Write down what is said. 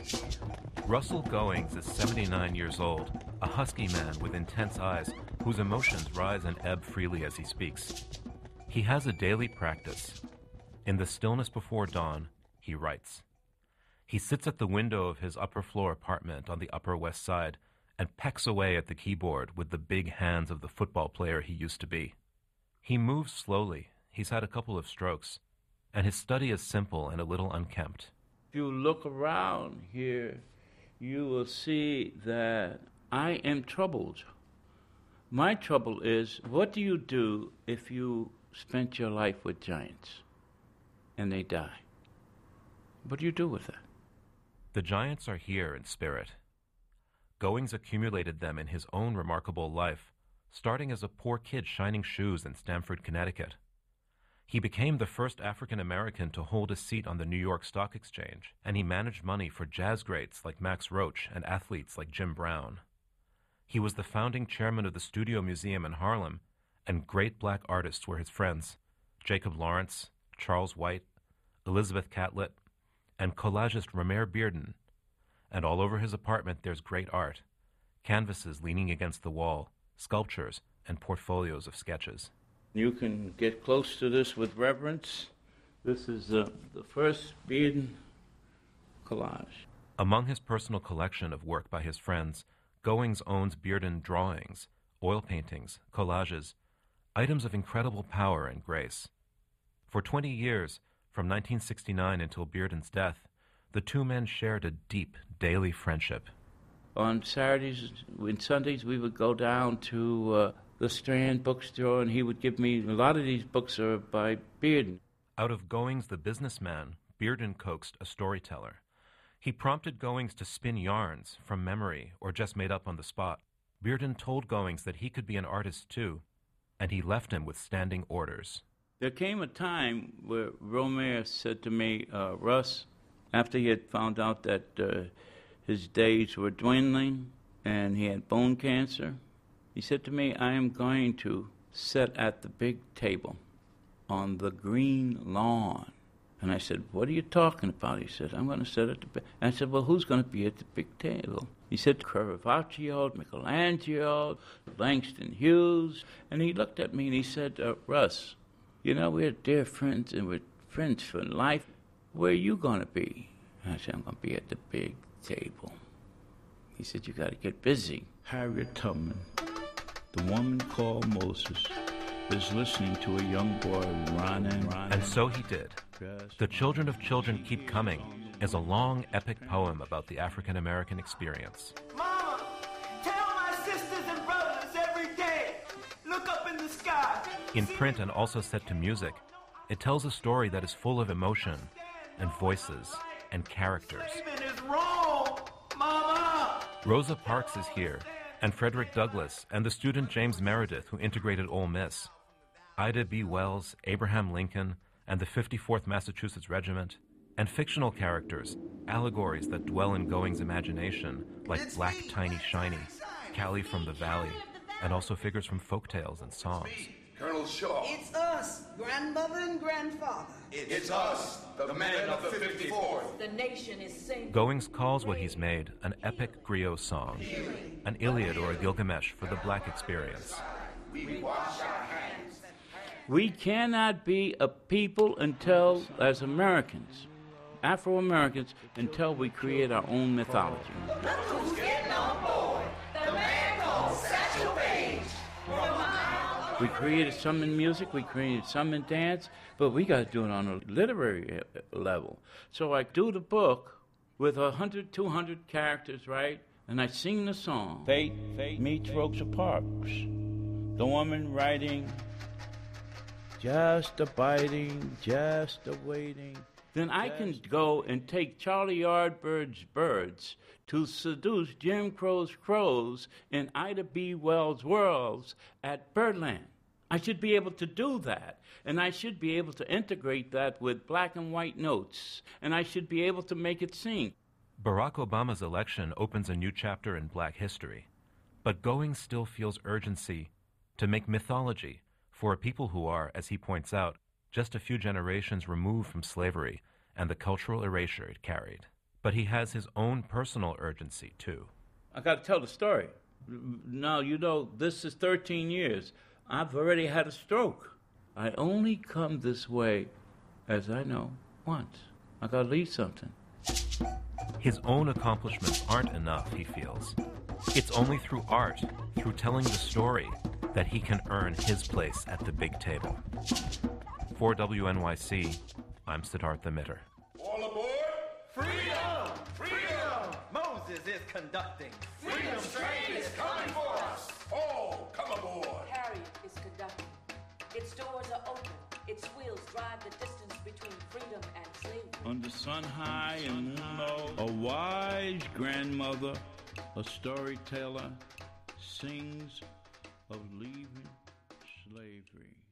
Russell Goings is 79 years old, a husky man with intense eyes whose emotions rise and ebb freely as he speaks. He has a daily practice. In the stillness before dawn, he writes. He sits at the window of his upper-floor apartment on the Upper West Side and pecks away at the keyboard with the big hands of the football player he used to be. He moves slowly. He's had a couple of strokes, and his study is simple and a little unkempt. If you look around here, you will see that I am troubled. My trouble is, what do you do if you spent your life with giants and they die? What do you do with that? The giants are here in spirit. Goings accumulated them in his own remarkable life, starting as a poor kid shining shoes in Stamford, Connecticut. He became the first African American to hold a seat on the New York Stock Exchange, and he managed money for jazz greats like Max Roach and athletes like Jim Brown. He was the founding chairman of the Studio Museum in Harlem, and great black artists were his friends, Jacob Lawrence, Charles White, Elizabeth Catlett, and collagist Romare Bearden. And all over his apartment there's great art, canvases leaning against the wall, sculptures, and portfolios of sketches. You can get close to this with reverence. This is the first Bearden collage. Among his personal collection of work by his friends, Goings owns Bearden drawings, oil paintings, collages, items of incredible power and grace. For 20 years, from 1969 until Bearden's death, the two men shared a deep daily friendship. On Saturdays and Sundays, we would go down to the Strand bookstore, and he would give me, a lot of these books are by Bearden. Out of Goings the businessman, Bearden coaxed a storyteller. He prompted Goings to spin yarns from memory or just made up on the spot. Bearden told Goings that he could be an artist too, and he left him with standing orders. There came a time where Romare said to me, Russ, after he had found out that his days were dwindling and he had bone cancer, he said to me, I am going to sit at the big table on the green lawn. And I said, what are you talking about? He said, I'm going to sit at the big... And I said, well, who's going to be at the big table? He said, Caravaggio, Michelangelo, Langston Hughes. And he looked at me and he said, Russ, you know, we're dear friends and we're friends for life. Where are you going to be? And I said, I'm going to be at the big table. He said, you got to get busy. Harriet Tubman, the woman called Moses, is listening to a young boy running. And so he did. The Children of Children Keep Coming is a long, epic poem about the African-American experience. Mama, tell my sisters and brothers every day, look up in the sky. In print and also set to music, it tells a story that is full of emotion and voices and characters. Slavery is wrong, Mama. Rosa Parks is here, and Frederick Douglass, and the student James Meredith who integrated Ole Miss. Ida B. Wells, Abraham Lincoln, and the 54th Massachusetts Regiment, and fictional characters, allegories that dwell in Goings' imagination, like Black Tiny Shiny, Callie from the Valley, and also figures from folktales and songs. Colonel Shaw. It's us, grandmother and grandfather. It's us, the men of the 54th. The nation is singing. Goings calls what he's made an epic griot song, an Iliad or a Gilgamesh for the black experience. We wash our hands. We cannot be a people until, as Americans, Afro-Americans, until we create our own mythology. Look who's getting on board. The man called Satchel Paige. We created some in music, we created some in dance, but we got to do it on a literary level. So I do the book with 100, 200 characters, right? And I sing the song. Fate meets Rosa Parks. The woman writing, just abiding, just awaiting. Then I can go and take Charlie Yardbird's birds to seduce Jim Crow's crows in Ida B. Wells' worlds at Birdland. I should be able to do that, and I should be able to integrate that with black and white notes, and I should be able to make it sing. Barack Obama's election opens a new chapter in black history, but Goings still feels urgency to make mythology for a people who are, as he points out, just a few generations removed from slavery and the cultural erasure it carried. But he has his own personal urgency, too. I got to tell the story. Now, this is 13 years. I've already had a stroke. I only come this way, as I know, once. I got to leave something. His own accomplishments aren't enough, he feels. It's only through art, through telling the story, that he can earn his place at the big table. For WNYC, I'm Siddhartha Mitter. All aboard! Freedom! Freedom! Moses is conducting. Freedom's train is coming for us! All come aboard! Harriet is conducting. Its doors are open. Its wheels drive the distance between freedom and slavery. Under sun high and moon low, a wise grandmother, a storyteller, sings of leaving slavery.